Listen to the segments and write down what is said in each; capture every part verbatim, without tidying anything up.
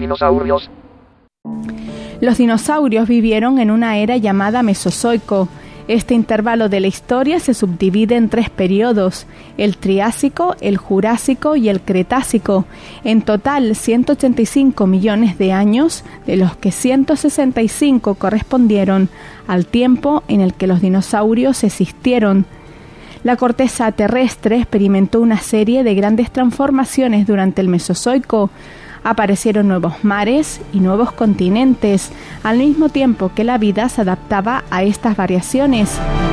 dinosaurios. Los dinosaurios vivieron en una era llamada Mesozoico. Este intervalo de la historia se subdivide en tres periodos: el Triásico, el Jurásico y el Cretácico. En total, ciento ochenta y cinco millones de años, de los que ciento sesenta y cinco correspondieron al tiempo en el que los dinosaurios existieron. La corteza terrestre experimentó una serie de grandes transformaciones durante el Mesozoico. Aparecieron nuevos mares y nuevos continentes, al mismo tiempo que la vida se adaptaba a estas variaciones.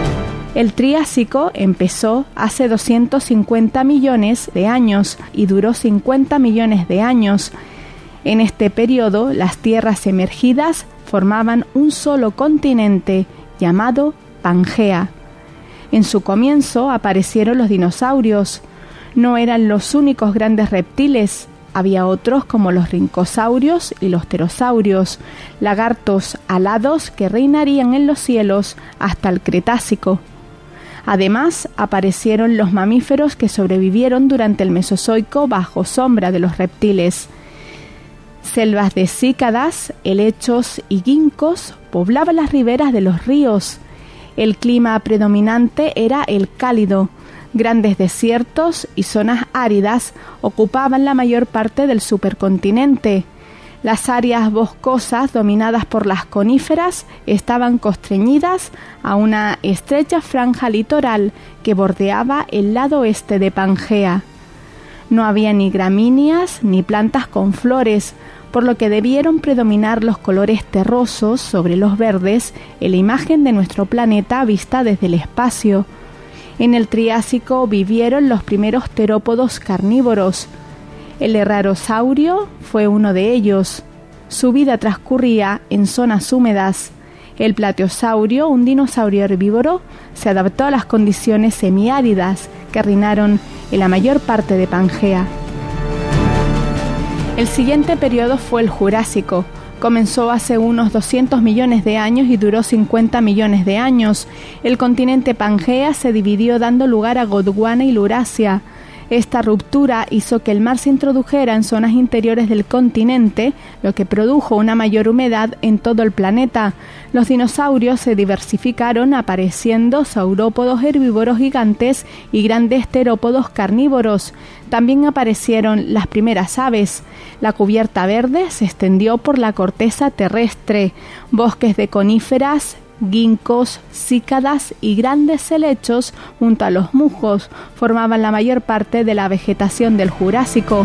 El Triásico empezó hace doscientos cincuenta millones de años y duró cincuenta millones de años. En este periodo, las tierras emergidas formaban un solo continente llamado Pangea. En su comienzo aparecieron los dinosaurios. No eran los únicos grandes reptiles. Había otros como los rincosaurios y los pterosaurios, lagartos alados que reinarían en los cielos hasta el Cretácico. Además, aparecieron los mamíferos que sobrevivieron durante el Mesozoico bajo sombra de los reptiles. Selvas de cícadas, helechos y ginkgos poblaban las riberas de los ríos. El clima predominante era el cálido. Grandes desiertos y zonas áridas ocupaban la mayor parte del supercontinente. Las áreas boscosas dominadas por las coníferas estaban constreñidas a una estrecha franja litoral que bordeaba el lado oeste de Pangea. No había ni gramíneas ni plantas con flores, por lo que debieron predominar los colores terrosos sobre los verdes en la imagen de nuestro planeta vista desde el espacio. En el Triásico vivieron los primeros terópodos carnívoros. El herrerosaurio fue uno de ellos. Su vida transcurría en zonas húmedas. El plateosaurio, un dinosaurio herbívoro, se adaptó a las condiciones semiáridas que reinaron en la mayor parte de Pangea. El siguiente periodo fue el Jurásico. Comenzó hace unos doscientos millones de años y duró cincuenta millones de años. El continente Pangea se dividió dando lugar a Gondwana y Laurasia. Esta ruptura hizo que el mar se introdujera en zonas interiores del continente, lo que produjo una mayor humedad en todo el planeta. Los dinosaurios se diversificaron, apareciendo saurópodos herbívoros gigantes y grandes terópodos carnívoros. También aparecieron las primeras aves. La cubierta verde se extendió por la corteza terrestre. Bosques de coníferas, ginkgos, cícadas y grandes helechos junto a los musgos formaban la mayor parte de la vegetación del Jurásico.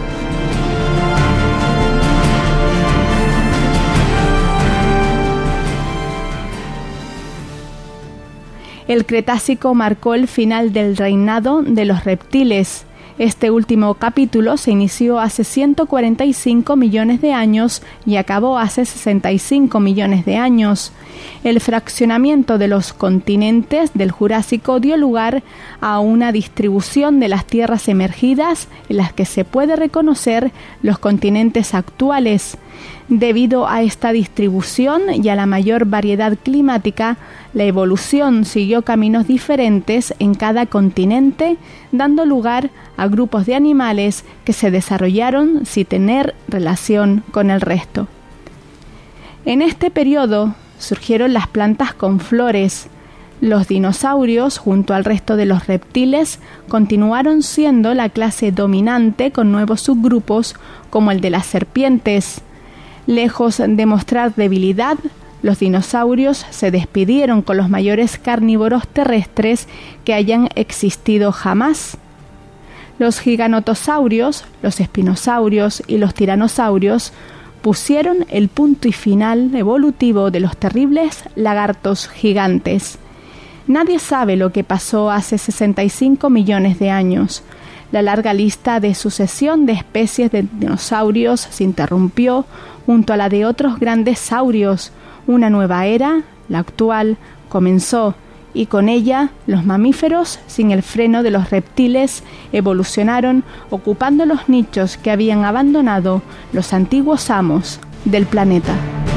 El Cretácico marcó el final del reinado de los reptiles. Este último capítulo se inició hace ciento cuarenta y cinco millones de años y acabó hace sesenta y cinco millones de años. El fraccionamiento de los continentes del Jurásico dio lugar a una distribución de las tierras emergidas en las que se puede reconocer los continentes actuales. Debido a esta distribución y a la mayor variedad climática, la evolución siguió caminos diferentes en cada continente, dando lugar a grupos de animales que se desarrollaron sin tener relación con el resto. En este periodo surgieron las plantas con flores. Los dinosaurios, junto al resto de los reptiles, continuaron siendo la clase dominante con nuevos subgrupos como el de las serpientes. Lejos de mostrar debilidad, los dinosaurios se despidieron con los mayores carnívoros terrestres que hayan existido jamás. Los giganotosaurios, los espinosaurios y los tiranosaurios pusieron el punto y final evolutivo de los terribles lagartos gigantes. Nadie sabe lo que pasó hace sesenta y cinco millones de años. La larga lista de sucesión de especies de dinosaurios se interrumpió junto a la de otros grandes saurios. Una nueva era, la actual, comenzó, y con ella los mamíferos, sin el freno de los reptiles, evolucionaron ocupando los nichos que habían abandonado los antiguos amos del planeta.